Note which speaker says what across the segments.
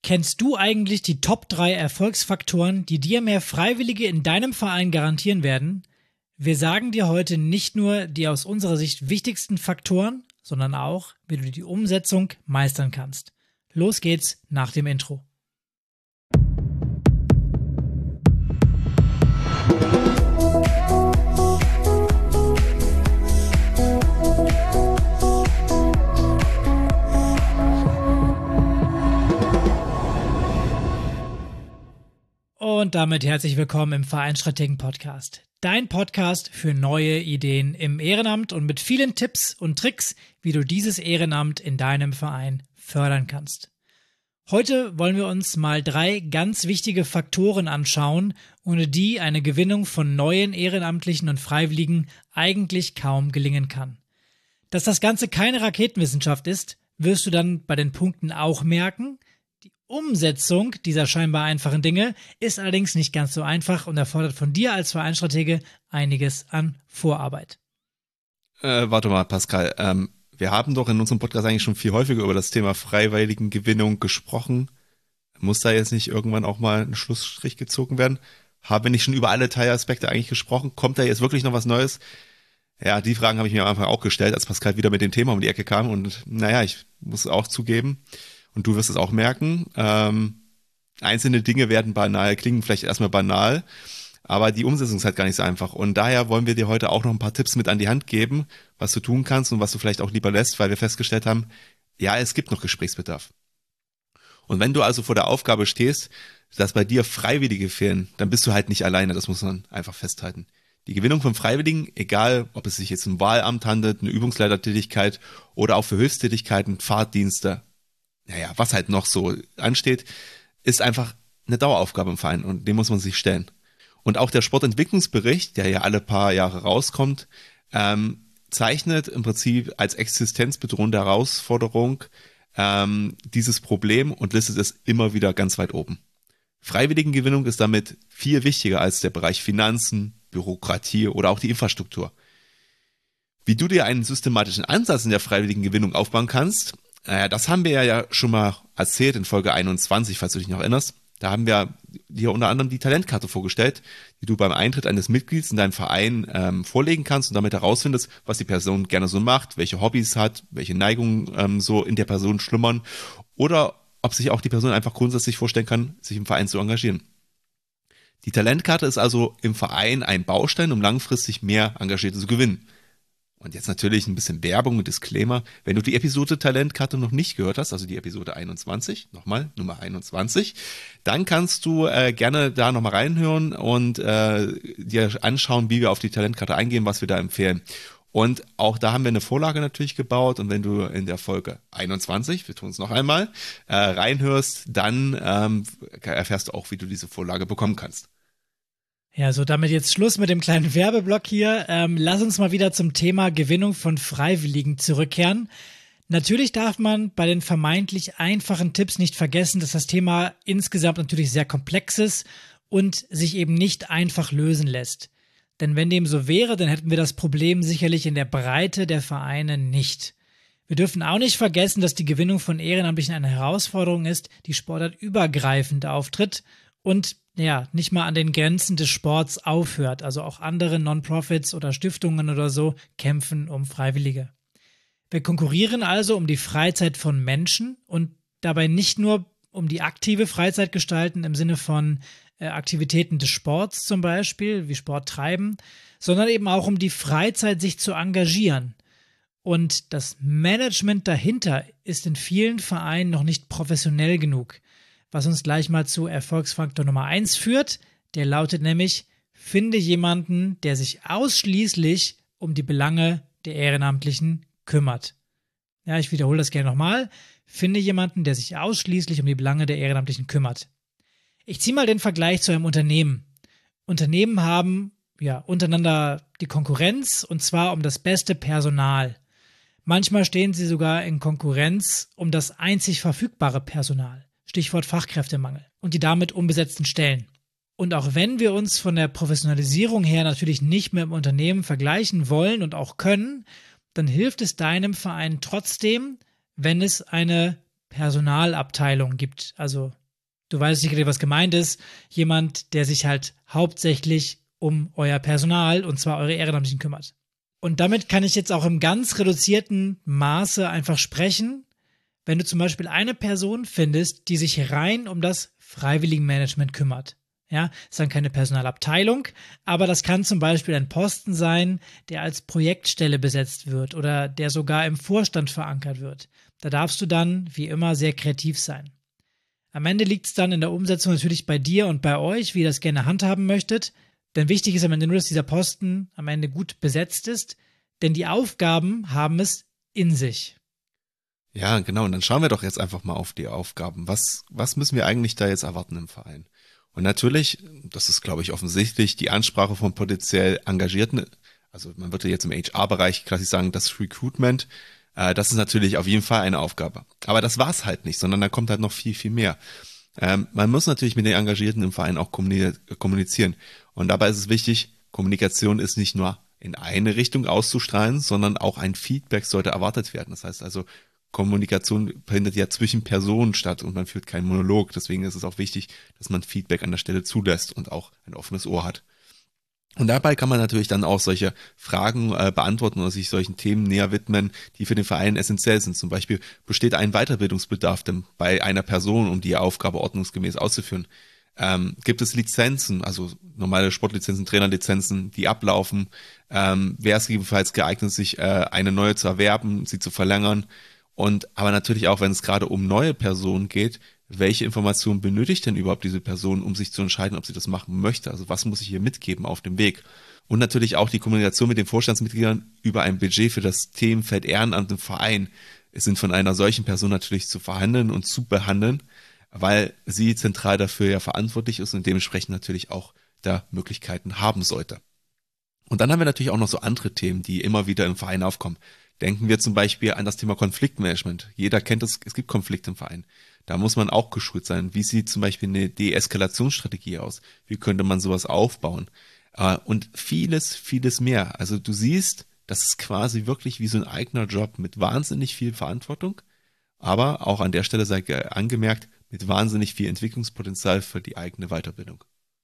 Speaker 1: Kennst du eigentlich die Top 3 Erfolgsfaktoren, die dir mehr Freiwillige in deinem Verein garantieren werden? Wir sagen dir heute nicht nur die aus unserer Sicht wichtigsten Faktoren, sondern auch, wie du die Umsetzung meistern kannst. Los geht's nach dem Intro. Und damit herzlich willkommen im Vereinsstrategen-Podcast. Dein Podcast für neue Ideen im Ehrenamt und mit vielen Tipps und Tricks, wie du dieses Ehrenamt in deinem Verein fördern kannst. Heute wollen wir uns mal 3 ganz wichtige Faktoren anschauen, ohne die eine Gewinnung von neuen Ehrenamtlichen und Freiwilligen eigentlich kaum gelingen kann. Dass das Ganze keine Raketenwissenschaft ist, wirst du dann bei den Punkten auch merken. Die Umsetzung dieser scheinbar einfachen Dinge ist allerdings nicht ganz so einfach und erfordert von dir als Vereinsstratege einiges an Vorarbeit.
Speaker 2: Warte mal, Pascal. Wir haben doch in unserem Podcast eigentlich schon viel häufiger über das Thema Freiwilligengewinnung gesprochen. Muss da jetzt nicht irgendwann auch mal ein Schlussstrich gezogen werden? Haben wir nicht schon über alle Teilaspekte eigentlich gesprochen? Kommt da jetzt wirklich noch was Neues? Ja, die Fragen habe ich mir am Anfang auch gestellt, als Pascal wieder mit dem Thema um die Ecke kam. Und naja, ich muss auch zugeben, und du wirst es auch merken, einzelne Dinge werden banal, klingen vielleicht erstmal banal, aber die Umsetzung ist halt gar nicht so einfach. Und daher wollen wir dir heute auch noch ein paar Tipps mit an die Hand geben, was du tun kannst und was du vielleicht auch lieber lässt, weil wir festgestellt haben, ja, es gibt noch Gesprächsbedarf. Und wenn du also vor der Aufgabe stehst, dass bei dir Freiwillige fehlen, dann bist du halt nicht alleine, das muss man einfach festhalten. Die Gewinnung von Freiwilligen, egal ob es sich jetzt um Wahlamt handelt, eine Übungsleitertätigkeit oder auch für Hilfstätigkeiten, Fahrtdienste, naja, was halt noch so ansteht, ist einfach eine Daueraufgabe im Verein und dem muss man sich stellen. Und auch der Sportentwicklungsbericht, der ja alle paar Jahre rauskommt, zeichnet im Prinzip als existenzbedrohende Herausforderung dieses Problem und listet es immer wieder ganz weit oben. Freiwilligengewinnung ist damit viel wichtiger als der Bereich Finanzen, Bürokratie oder auch die Infrastruktur. Wie du dir einen systematischen Ansatz in der Freiwilligengewinnung aufbauen kannst, das haben wir ja schon mal erzählt in Folge 21, falls du dich noch erinnerst. Da haben wir dir unter anderem die Talentkarte vorgestellt, die du beim Eintritt eines Mitglieds in deinen Verein vorlegen kannst und damit herausfindest, was die Person gerne so macht, welche Hobbys hat, welche Neigungen so in der Person schlummern oder ob sich auch die Person einfach grundsätzlich vorstellen kann, sich im Verein zu engagieren. Die Talentkarte ist also im Verein ein Baustein, um langfristig mehr Engagierte zu gewinnen. Und jetzt natürlich ein bisschen Werbung und Disclaimer. Wenn du die Episode Talentkarte noch nicht gehört hast, also die Episode 21, nochmal, Nummer 21, dann kannst du gerne da nochmal reinhören und dir anschauen, wie wir auf die Talentkarte eingehen, was wir da empfehlen. Und auch da haben wir eine Vorlage natürlich gebaut und wenn du in der Folge 21, wir tun es noch einmal, reinhörst, dann erfährst du auch, wie du diese Vorlage bekommen kannst.
Speaker 1: Ja, so damit jetzt Schluss mit dem kleinen Werbeblock hier. Lass uns mal wieder zum Thema Gewinnung von Freiwilligen zurückkehren. Natürlich darf man bei den vermeintlich einfachen Tipps nicht vergessen, dass das Thema insgesamt natürlich sehr komplex ist und sich eben nicht einfach lösen lässt. Denn wenn dem so wäre, dann hätten wir das Problem sicherlich in der Breite der Vereine nicht. Wir dürfen auch nicht vergessen, dass die Gewinnung von Ehrenamtlichen eine Herausforderung ist, die sportartübergreifend auftritt und nicht mal an den Grenzen des Sports aufhört. Also auch andere Non-Profits oder Stiftungen oder so kämpfen um Freiwillige. Wir konkurrieren also um die Freizeit von Menschen und dabei nicht nur um die aktive Freizeit gestalten im Sinne von Aktivitäten des Sports zum Beispiel, wie Sport treiben, sondern eben auch um die Freizeit, sich zu engagieren. Und das Management dahinter ist in vielen Vereinen noch nicht professionell genug. Was uns gleich mal zu Erfolgsfaktor Nummer 1 führt. Der lautet nämlich, finde jemanden, der sich ausschließlich um die Belange der Ehrenamtlichen kümmert. Ja, ich wiederhole das gerne nochmal. Finde jemanden, der sich ausschließlich um die Belange der Ehrenamtlichen kümmert. Ich ziehe mal den Vergleich zu einem Unternehmen. Unternehmen haben untereinander die Konkurrenz und zwar um das beste Personal. Manchmal stehen sie sogar in Konkurrenz um das einzig verfügbare Personal. Stichwort Fachkräftemangel und die damit unbesetzten Stellen. Und auch wenn wir uns von der Professionalisierung her natürlich nicht mehr im Unternehmen vergleichen wollen und auch können, dann hilft es deinem Verein trotzdem, wenn es eine Personalabteilung gibt. Also du weißt sicherlich, was gemeint ist. Jemand, der sich halt hauptsächlich um euer Personal und zwar eure Ehrenamtlichen kümmert. Und damit kann ich jetzt auch im ganz reduzierten Maße einfach sprechen, wenn du zum Beispiel eine Person findest, die sich rein um das Freiwilligenmanagement kümmert. Ja, ist dann keine Personalabteilung, aber das kann zum Beispiel ein Posten sein, der als Projektstelle besetzt wird oder der sogar im Vorstand verankert wird. Da darfst du dann, wie immer, sehr kreativ sein. Am Ende liegt es dann in der Umsetzung natürlich bei dir und bei euch, wie ihr das gerne handhaben möchtet. Denn wichtig ist am Ende nur, dass dieser Posten am Ende gut besetzt ist, denn die Aufgaben haben es in sich.
Speaker 2: Ja, genau. Und dann schauen wir doch jetzt einfach mal auf die Aufgaben. Was müssen wir eigentlich da jetzt erwarten im Verein? Und natürlich, das ist, glaube ich, offensichtlich, die Ansprache von potenziell Engagierten, also man würde jetzt im HR-Bereich klassisch sagen, das Recruitment, das ist natürlich auf jeden Fall eine Aufgabe. Aber das war's halt nicht, sondern da kommt halt noch viel, viel mehr. Man muss natürlich mit den Engagierten im Verein auch kommunizieren. Und dabei ist es wichtig, Kommunikation ist nicht nur in eine Richtung auszustrahlen, sondern auch ein Feedback sollte erwartet werden. Das heißt also, Kommunikation findet ja zwischen Personen statt und man führt keinen Monolog. Deswegen ist es auch wichtig, dass man Feedback an der Stelle zulässt und auch ein offenes Ohr hat. Und dabei kann man natürlich dann auch solche Fragen beantworten oder sich solchen Themen näher widmen, die für den Verein essentiell sind. Zum Beispiel, besteht ein Weiterbildungsbedarf denn bei einer Person, um die Aufgabe ordnungsgemäß auszuführen? Gibt es Lizenzen, also normale Sportlizenzen, Trainerlizenzen, die ablaufen? Wäre es gegebenenfalls geeignet, sich eine neue zu erwerben, sie zu verlängern? Und aber natürlich auch, wenn es gerade um neue Personen geht, welche Informationen benötigt denn überhaupt diese Person, um sich zu entscheiden, ob sie das machen möchte? Also was muss ich ihr mitgeben auf dem Weg? Und natürlich auch die Kommunikation mit den Vorstandsmitgliedern über ein Budget für das Themenfeld Ehrenamt im Verein. Es sind von einer solchen Person natürlich zu verhandeln und zu behandeln, weil sie zentral dafür ja verantwortlich ist und dementsprechend natürlich auch da Möglichkeiten haben sollte. Und dann haben wir natürlich auch noch so andere Themen, die immer wieder im Verein aufkommen. Denken wir zum Beispiel an das Thema Konfliktmanagement. Jeder kennt es, es gibt Konflikte im Verein. Da muss man auch geschult sein. Wie sieht zum Beispiel eine Deeskalationsstrategie aus? Wie könnte man sowas aufbauen? Und vieles, vieles mehr. Also du siehst, das ist quasi wirklich wie so ein eigener Job mit wahnsinnig viel Verantwortung, aber auch an der Stelle sei angemerkt, mit wahnsinnig viel Entwicklungspotenzial für die eigene Weiterbildung.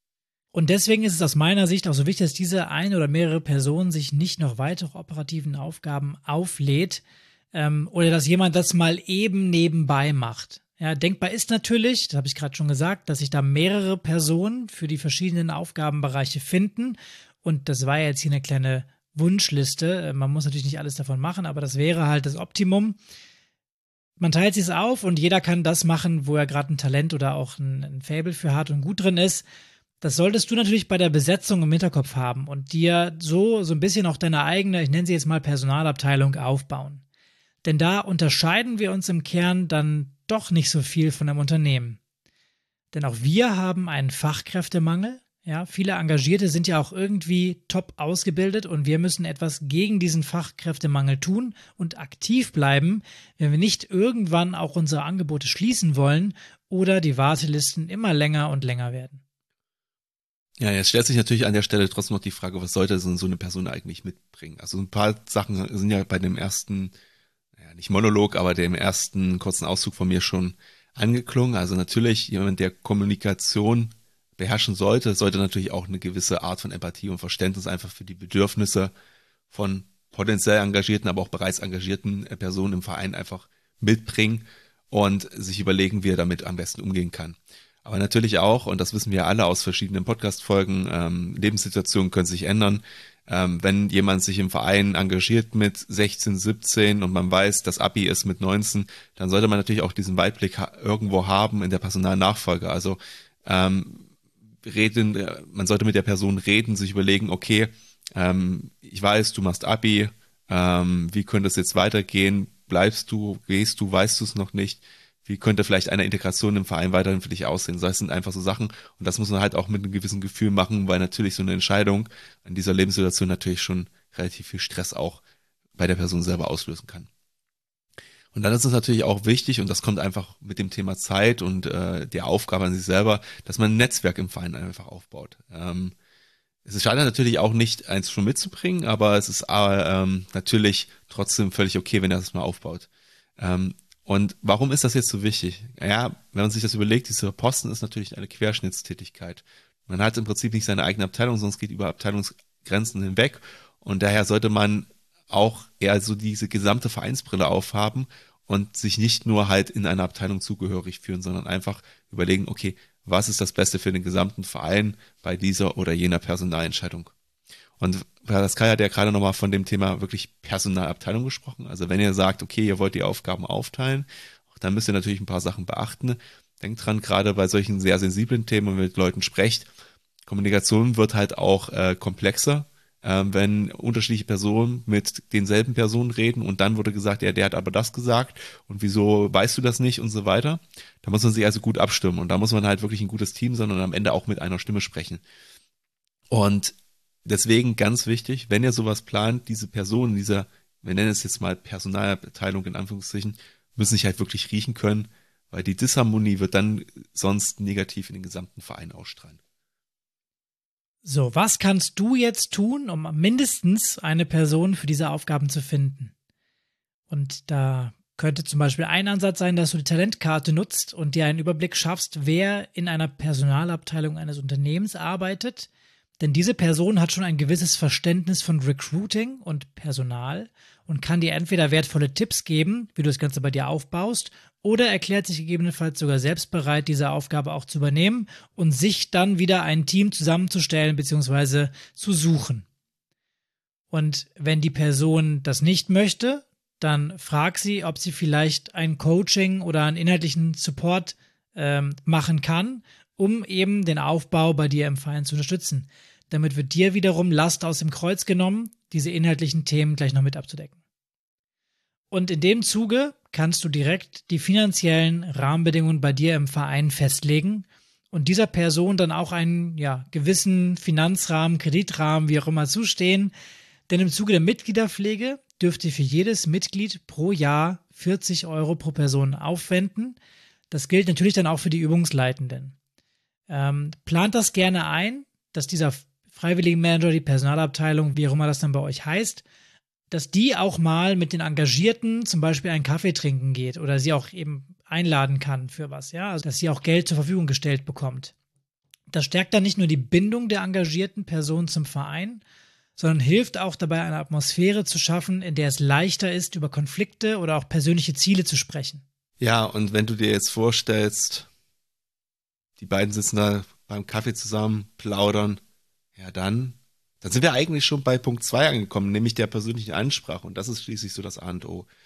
Speaker 1: Und deswegen ist es aus meiner Sicht auch so wichtig, dass diese eine oder mehrere Personen sich nicht noch weitere operativen Aufgaben auflädt oder dass jemand das mal eben nebenbei macht. Ja, denkbar ist natürlich, das habe ich gerade schon gesagt, dass sich da mehrere Personen für die verschiedenen Aufgabenbereiche finden. Und das war ja jetzt hier eine kleine Wunschliste. Man muss natürlich nicht alles davon machen, aber das wäre halt das Optimum. Man teilt sich es auf und jeder kann das machen, wo er gerade ein Talent oder auch ein Faible für hat und gut drin ist. Das solltest du natürlich bei der Besetzung im Hinterkopf haben und dir so ein bisschen auch deine eigene, ich nenne sie jetzt mal Personalabteilung, aufbauen. Denn da unterscheiden wir uns im Kern dann doch nicht so viel von einem Unternehmen. Denn auch wir haben einen Fachkräftemangel. Ja, viele Engagierte sind ja auch irgendwie top ausgebildet und wir müssen etwas gegen diesen Fachkräftemangel tun und aktiv bleiben, wenn wir nicht irgendwann auch unsere Angebote schließen wollen oder die Wartelisten immer länger und länger werden.
Speaker 2: Ja, jetzt stellt sich natürlich an der Stelle trotzdem noch die Frage, was sollte so eine Person eigentlich mitbringen? Also ein paar Sachen sind ja bei dem ersten, nicht Monolog, aber dem ersten kurzen Auszug von mir schon angeklungen. Also natürlich jemand, der Kommunikation beherrschen sollte natürlich auch eine gewisse Art von Empathie und Verständnis einfach für die Bedürfnisse von potenziell engagierten, aber auch bereits engagierten Personen im Verein einfach mitbringen und sich überlegen, wie er damit am besten umgehen kann. Aber natürlich auch, und das wissen wir alle aus verschiedenen Podcast-Folgen, Lebenssituationen können sich ändern. Wenn jemand sich im Verein engagiert mit 16, 17 und man weiß, das Abi ist mit 19, dann sollte man natürlich auch diesen Weitblick irgendwo haben in der Personalnachfolge. Also man sollte mit der Person reden, sich überlegen, okay, ich weiß, du machst Abi, wie könnte es jetzt weitergehen? Bleibst du, gehst du, weißt du es noch nicht? Wie könnte vielleicht eine Integration im Verein weiterhin für dich aussehen? Das sind einfach so Sachen und das muss man halt auch mit einem gewissen Gefühl machen, weil natürlich so eine Entscheidung in dieser Lebenssituation natürlich schon relativ viel Stress auch bei der Person selber auslösen kann. Und dann ist es natürlich auch wichtig, und das kommt einfach mit dem Thema Zeit und der Aufgabe an sich selber, dass man ein Netzwerk im Verein einfach aufbaut. Es ist schade natürlich auch nicht, eins schon mitzubringen, aber es ist natürlich trotzdem völlig okay, wenn er das mal aufbaut. Und warum ist das jetzt so wichtig? Ja, wenn man sich das überlegt, dieser Posten ist natürlich eine Querschnittstätigkeit. Man hat im Prinzip nicht seine eigene Abteilung, sondern es geht über Abteilungsgrenzen hinweg. Und daher sollte man auch eher so diese gesamte Vereinsbrille aufhaben und sich nicht nur halt in einer Abteilung zugehörig fühlen, sondern einfach überlegen, okay, was ist das Beste für den gesamten Verein bei dieser oder jener Personalentscheidung? Und Pascal hat ja gerade nochmal von dem Thema wirklich Personalabteilung gesprochen. Also wenn ihr sagt, okay, ihr wollt die Aufgaben aufteilen, dann müsst ihr natürlich ein paar Sachen beachten. Denkt dran, gerade bei solchen sehr sensiblen Themen, wenn ihr mit Leuten sprecht, Kommunikation wird halt auch komplexer, wenn unterschiedliche Personen mit denselben Personen reden und dann wurde gesagt, ja, der hat aber das gesagt und wieso weißt du das nicht und so weiter. Da muss man sich also gut abstimmen und da muss man halt wirklich ein gutes Team sein und am Ende auch mit einer Stimme sprechen. Und deswegen ganz wichtig, wenn ihr sowas plant, diese Personen, wir nennen es jetzt mal Personalabteilung in Anführungszeichen, müssen sich halt wirklich riechen können, weil die Disharmonie wird dann sonst negativ in den gesamten Verein ausstrahlen.
Speaker 1: So, was kannst du jetzt tun, um mindestens eine Person für diese Aufgaben zu finden? Und da könnte zum Beispiel ein Ansatz sein, dass du die Talentkarte nutzt und dir einen Überblick schaffst, wer in einer Personalabteilung eines Unternehmens arbeitet. Denn diese Person hat schon ein gewisses Verständnis von Recruiting und Personal und kann dir entweder wertvolle Tipps geben, wie du das Ganze bei dir aufbaust, oder erklärt sich gegebenenfalls sogar selbst bereit, diese Aufgabe auch zu übernehmen und sich dann wieder ein Team zusammenzustellen bzw. zu suchen. Und wenn die Person das nicht möchte, dann frag sie, ob sie vielleicht ein Coaching oder einen inhaltlichen Support machen kann, um eben den Aufbau bei dir im Verein zu unterstützen. Damit wird dir wiederum Last aus dem Kreuz genommen, diese inhaltlichen Themen gleich noch mit abzudecken. Und in dem Zuge kannst du direkt die finanziellen Rahmenbedingungen bei dir im Verein festlegen und dieser Person dann auch einen gewissen Finanzrahmen, Kreditrahmen, wie auch immer zustehen. Denn im Zuge der Mitgliederpflege dürft ihr für jedes Mitglied pro Jahr 40 Euro pro Person aufwenden. Das gilt natürlich dann auch für die Übungsleitenden. Plant das gerne ein, dass dieser Freiwilligenmanager, die Personalabteilung, wie auch immer das dann bei euch heißt, dass die auch mal mit den Engagierten zum Beispiel einen Kaffee trinken geht oder sie auch eben einladen kann für was, ja, also dass sie auch Geld zur Verfügung gestellt bekommt. Das stärkt dann nicht nur die Bindung der engagierten Person zum Verein, sondern hilft auch dabei, eine Atmosphäre zu schaffen, in der es leichter ist, über Konflikte oder auch persönliche Ziele zu sprechen.
Speaker 2: Ja, und wenn du dir jetzt vorstellst, die beiden sitzen da beim Kaffee zusammen, plaudern, ja dann sind wir eigentlich schon bei Punkt 2 angekommen, nämlich der persönlichen Ansprache. Und das ist schließlich so das A und O.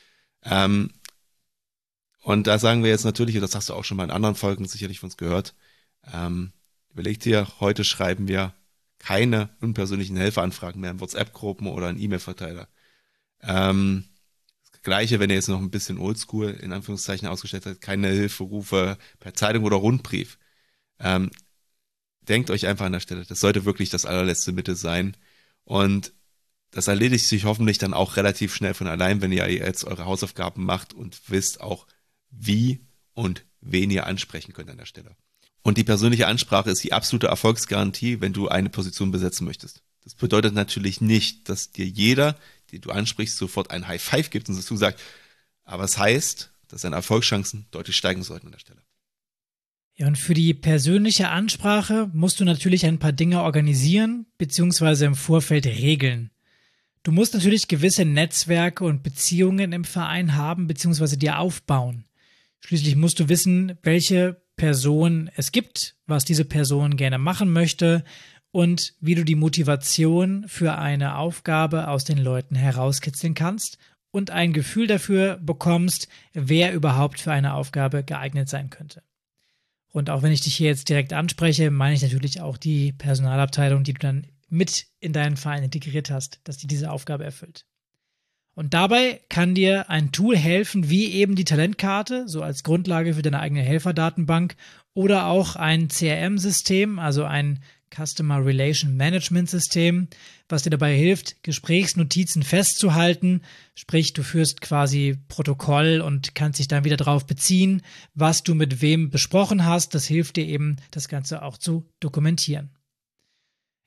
Speaker 2: Und da sagen wir jetzt natürlich, und das hast du auch schon mal in anderen Folgen sicherlich von uns gehört, überleg dir, heute schreiben wir keine unpersönlichen Helferanfragen mehr in WhatsApp-Gruppen oder in E-Mail-Verteiler. Das Gleiche, wenn ihr jetzt noch ein bisschen oldschool in Anführungszeichen ausgestellt habt, keine Hilferufe per Zeitung oder Rundbrief. Denkt euch einfach an der Stelle, das sollte wirklich das allerletzte Mittel sein. Und das erledigt sich hoffentlich dann auch relativ schnell von allein, wenn ihr jetzt eure Hausaufgaben macht und wisst auch, wie und wen ihr ansprechen könnt an der Stelle. Und die persönliche Ansprache ist die absolute Erfolgsgarantie, wenn du eine Position besetzen möchtest. Das bedeutet natürlich nicht, dass dir jeder, den du ansprichst, sofort ein High Five gibt und dazu sagt, aber es heißt, dass deine Erfolgschancen deutlich steigen sollten an der Stelle.
Speaker 1: Ja, und für die persönliche Ansprache musst du natürlich ein paar Dinge organisieren bzw. im Vorfeld regeln. Du musst natürlich gewisse Netzwerke und Beziehungen im Verein haben bzw. dir aufbauen. Schließlich musst du wissen, welche Person es gibt, was diese Person gerne machen möchte und wie du die Motivation für eine Aufgabe aus den Leuten herauskitzeln kannst und ein Gefühl dafür bekommst, wer überhaupt für eine Aufgabe geeignet sein könnte. Und auch wenn ich dich hier jetzt direkt anspreche, meine ich natürlich auch die Personalabteilung, die du dann mit in deinen Verein integriert hast, dass die diese Aufgabe erfüllt. Und dabei kann dir ein Tool helfen, wie eben die Talentkarte, so als Grundlage für deine eigene Helferdatenbank oder auch ein CRM-System, also ein Customer Relation Management System, was dir dabei hilft, Gesprächsnotizen festzuhalten. Sprich, du führst quasi Protokoll und kannst dich dann wieder darauf beziehen, was du mit wem besprochen hast. Das hilft dir eben, das Ganze auch zu dokumentieren.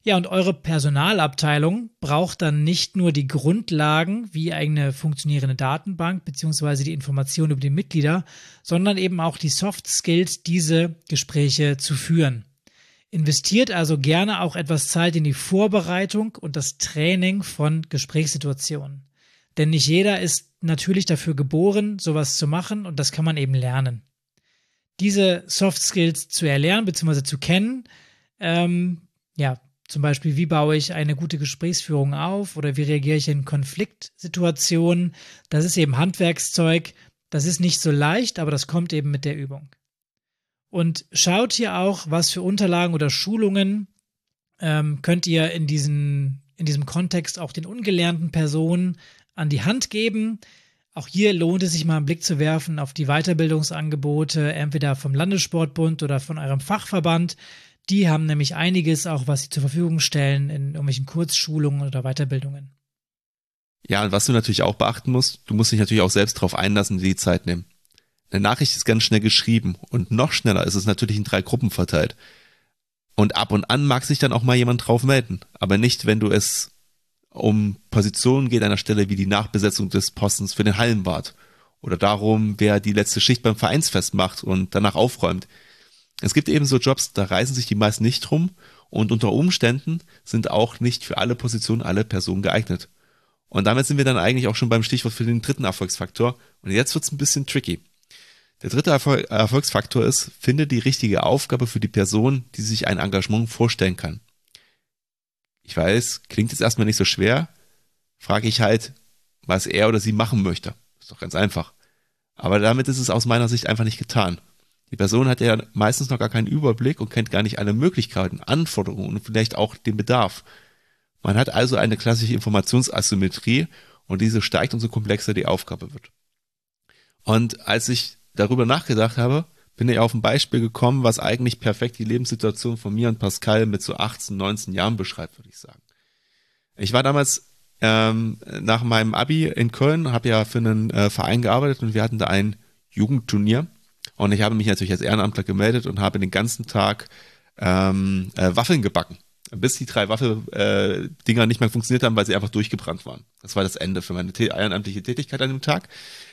Speaker 1: Ja, und eure Personalabteilung braucht dann nicht nur die Grundlagen wie eine funktionierende Datenbank beziehungsweise die Informationen über die Mitglieder, sondern eben auch die Soft Skills, diese Gespräche zu führen. Investiert also gerne auch etwas Zeit in die Vorbereitung und das Training von Gesprächssituationen. Denn nicht jeder ist natürlich dafür geboren, sowas zu machen, und das kann man eben lernen. Diese Soft Skills zu erlernen bzw. zu kennen, zum Beispiel, wie baue ich eine gute Gesprächsführung auf oder wie reagiere ich in Konfliktsituationen, das ist eben Handwerkszeug, das ist nicht so leicht, aber das kommt eben mit der Übung. Und schaut hier auch, was für Unterlagen oder Schulungen könnt ihr in diesem Kontext auch den ungelernten Personen an die Hand geben. Auch hier lohnt es sich mal einen Blick zu werfen auf die Weiterbildungsangebote, entweder vom Landessportbund oder von eurem Fachverband. Die haben nämlich einiges auch, was sie zur Verfügung stellen in irgendwelchen Kurzschulungen oder Weiterbildungen.
Speaker 2: Ja, und was du natürlich auch beachten musst, du musst dich natürlich auch selbst drauf einlassen und dir die Zeit nehmen. Eine Nachricht ist ganz schnell geschrieben und noch schneller ist es natürlich in 3 Gruppen verteilt. Und ab und an mag sich dann auch mal jemand drauf melden, aber nicht, wenn du es um Positionen geht an der Stelle wie die Nachbesetzung des Postens für den Hallenwart oder darum, wer die letzte Schicht beim Vereinsfest macht und danach aufräumt. Es gibt eben so Jobs, da reißen sich die meisten nicht drum und unter Umständen sind auch nicht für alle Positionen alle Personen geeignet. Und damit sind wir dann eigentlich auch schon beim Stichwort für den 3. Erfolgsfaktor. Und jetzt wird's ein bisschen tricky. Der 3. Erfolgsfaktor ist, finde die richtige Aufgabe für die Person, die sich ein Engagement vorstellen kann. Ich weiß, klingt jetzt erstmal nicht so schwer, frage ich halt, was er oder sie machen möchte. Ist doch ganz einfach. Aber damit ist es aus meiner Sicht einfach nicht getan. Die Person hat ja meistens noch gar keinen Überblick und kennt gar nicht alle Möglichkeiten, Anforderungen und vielleicht auch den Bedarf. Man hat also eine klassische Informationsasymmetrie und diese steigt, umso komplexer die Aufgabe wird. Und als ich darüber nachgedacht habe, bin ich auf ein Beispiel gekommen, was eigentlich perfekt die Lebenssituation von mir und Pascal mit so 18, 19 Jahren beschreibt, würde ich sagen. Ich war damals nach meinem Abi in Köln, habe ja für einen Verein gearbeitet und wir hatten da ein Jugendturnier. Und ich habe mich natürlich als Ehrenamtler gemeldet und habe den ganzen Tag Waffeln gebacken, bis die 3 Waffeldinger nicht mehr funktioniert haben, weil sie einfach durchgebrannt waren. Das war das Ende für meine ehrenamtliche Tätigkeit an dem Tag.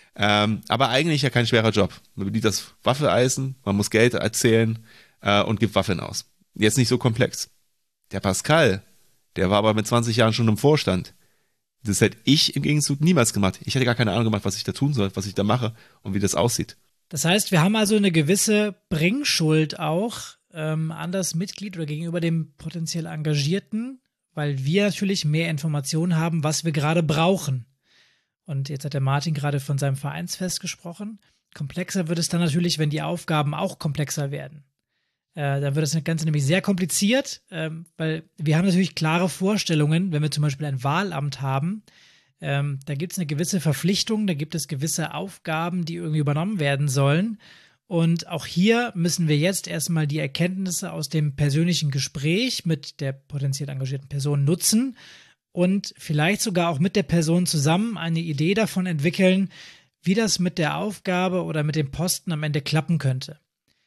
Speaker 2: Aber eigentlich ja kein schwerer Job. Man bedient das Waffeleisen, man muss Geld erzählen und gibt Waffeln aus. Jetzt nicht so komplex. Der Pascal, der war aber mit 20 Jahren schon im Vorstand. Das hätte ich im Gegenzug niemals gemacht. Ich hätte gar keine Ahnung gemacht, was ich da tun soll, was ich da mache und wie das aussieht.
Speaker 1: Das heißt, wir haben also eine gewisse Bringschuld auch an das Mitglied oder gegenüber dem potenziell Engagierten, weil wir natürlich mehr Informationen haben, was wir gerade brauchen. Und jetzt hat der Martin gerade von seinem Vereinsfest gesprochen. Komplexer wird es dann natürlich, wenn die Aufgaben auch komplexer werden. Dann wird das Ganze nämlich sehr kompliziert, weil wir haben natürlich klare Vorstellungen, wenn wir zum Beispiel ein Wahlamt haben. Da gibt es eine gewisse Verpflichtung, da gibt es gewisse Aufgaben, die irgendwie übernommen werden sollen. Und auch hier müssen wir jetzt erstmal die Erkenntnisse aus dem persönlichen Gespräch mit der potenziell engagierten Person nutzen und vielleicht sogar auch mit der Person zusammen eine Idee davon entwickeln, wie das mit der Aufgabe oder mit dem Posten am Ende klappen könnte.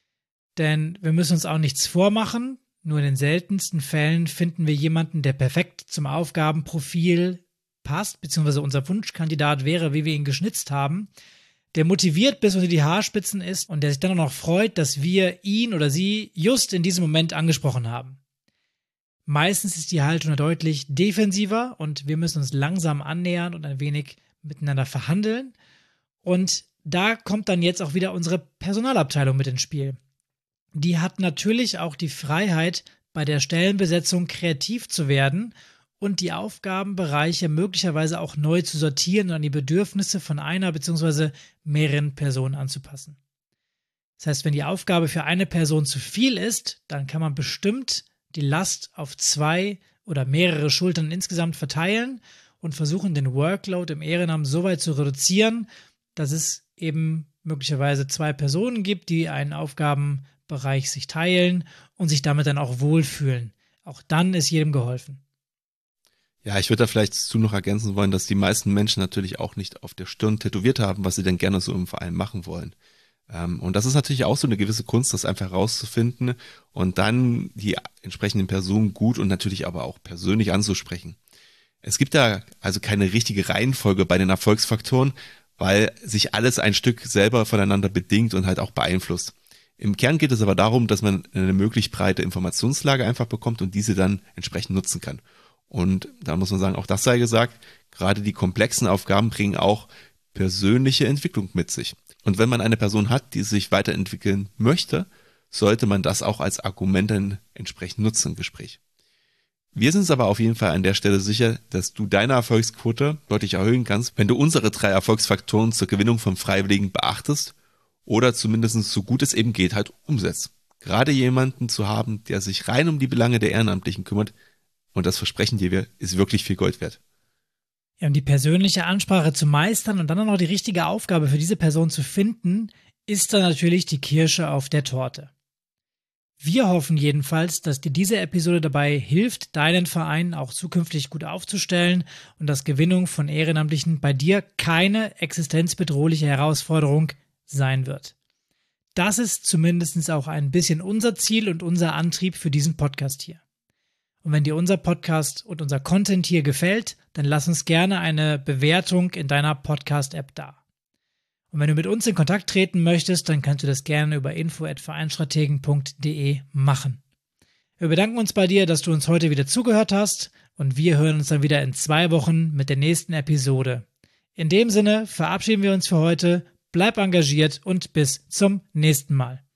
Speaker 1: Denn wir müssen uns auch nichts vormachen, nur in den seltensten Fällen finden wir jemanden, der perfekt zum Aufgabenprofil passt, beziehungsweise unser Wunschkandidat wäre, wie wir ihn geschnitzt haben, der motiviert bis unter die Haarspitzen ist und der sich dann auch noch freut, dass wir ihn oder sie just in diesem Moment angesprochen haben. Meistens ist die Haltung deutlich defensiver und wir müssen uns langsam annähern und ein wenig miteinander verhandeln. Und da kommt dann jetzt auch wieder unsere Personalabteilung mit ins Spiel. Die hat natürlich auch die Freiheit, bei der Stellenbesetzung kreativ zu werden und die Aufgabenbereiche möglicherweise auch neu zu sortieren und an die Bedürfnisse von einer bzw. mehreren Personen anzupassen. Das heißt, wenn die Aufgabe für eine Person zu viel ist, dann kann man bestimmt die Last auf 2 oder mehrere Schultern insgesamt verteilen und versuchen, den Workload im Ehrenamt so weit zu reduzieren, dass es eben möglicherweise 2 Personen gibt, die einen Aufgabenbereich sich teilen und sich damit dann auch wohlfühlen. Auch dann ist jedem geholfen.
Speaker 2: Ja, ich würde da vielleicht dazu noch ergänzen wollen, dass die meisten Menschen natürlich auch nicht auf der Stirn tätowiert haben, was sie denn gerne so im Verein machen wollen. Und das ist natürlich auch so eine gewisse Kunst, das einfach herauszufinden und dann die entsprechenden Personen gut und natürlich aber auch persönlich anzusprechen. Es gibt da also keine richtige Reihenfolge bei den Erfolgsfaktoren, weil sich alles ein Stück selber voneinander bedingt und halt auch beeinflusst. Im Kern geht es aber darum, dass man eine möglichst breite Informationslage einfach bekommt und diese dann entsprechend nutzen kann. Und da muss man sagen, auch das sei gesagt, gerade die komplexen Aufgaben bringen auch persönliche Entwicklung mit sich. Und wenn man eine Person hat, die sich weiterentwickeln möchte, sollte man das auch als Argument dann entsprechend nutzen im Gespräch. Wir sind uns aber auf jeden Fall an der Stelle sicher, dass du deine Erfolgsquote deutlich erhöhen kannst, wenn du unsere 3 Erfolgsfaktoren zur Gewinnung von Freiwilligen beachtest oder zumindest so gut es eben geht halt umsetzt. Gerade jemanden zu haben, der sich rein um die Belange der Ehrenamtlichen kümmert, und das versprechen dir wir, ist wirklich viel Gold wert.
Speaker 1: Ja, um die persönliche Ansprache zu meistern und dann auch noch die richtige Aufgabe für diese Person zu finden, ist dann natürlich die Kirsche auf der Torte. Wir hoffen jedenfalls, dass dir diese Episode dabei hilft, deinen Verein auch zukünftig gut aufzustellen und dass Gewinnung von Ehrenamtlichen bei dir keine existenzbedrohliche Herausforderung sein wird. Das ist zumindest auch ein bisschen unser Ziel und unser Antrieb für diesen Podcast hier. Und wenn dir unser Podcast und unser Content hier gefällt, dann lass uns gerne eine Bewertung in deiner Podcast-App da. Und wenn du mit uns in Kontakt treten möchtest, dann kannst du das gerne über info@vereinstrategen.de machen. Wir bedanken uns bei dir, dass du uns heute wieder zugehört hast und wir hören uns dann wieder in 2 Wochen mit der nächsten Episode. In dem Sinne verabschieden wir uns für heute, bleib engagiert und bis zum nächsten Mal.